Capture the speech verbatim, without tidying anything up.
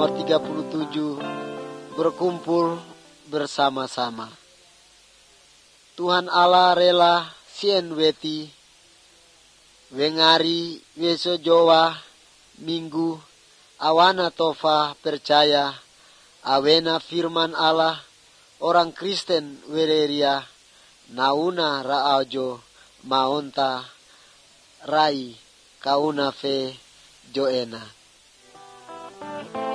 nomor tiga puluh tujuh, berkumpul bersama-sama. Tuhan Allah rela sien weti, wengari weso jowa minggu, awana tofa percaya, awena firman Allah, orang Kristen wereria, nauna raajo maonta rai kauna fe joena.